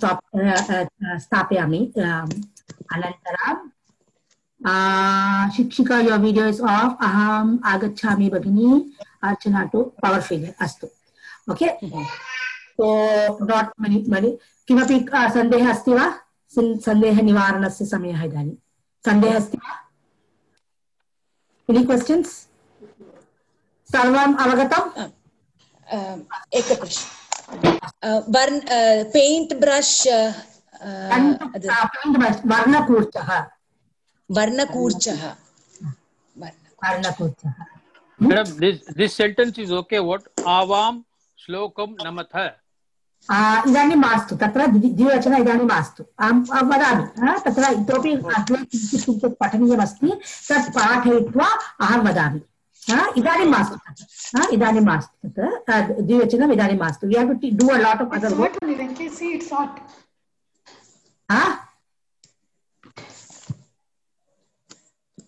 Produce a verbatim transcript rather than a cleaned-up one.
Stop स्थापयामि अनन्तरं शिक्षिका योर वीडियो इज ऑफ अहम आगच्छामि भगिनी अर्चना टू पावर फिगर अस्तु ओके तो डॉट मनी मनी किमपि सन्देहः अस्ति वा सन्देह निवारणस्य समयः इदानीं सन्देहः अस्ति वा एनी क्वेश्चन्स सर्वम् अवगतम् एक प्रश्न वर्ण पेंट ब्रश पेंट ब्रश वर्णकूर्चः वर्णकूर्चः वर्णकूर्चः Madam, this this sentence is okay. What avam shlokam namatha. इदानीं मास्तु तत्र द्विवचन इदानीं मास्तु अहं वदामि तत्र इतोपि अग्रे किञ्चित् किञ्चित् पठनीयमस्ति तत् पाठयित्वा अहं वदामि इदानीं मास्तु इदानीं मास्तु तत्र द्विवचनम् इदानीं मास्तु we have to do a lot of other work. In case it's hot. Ah?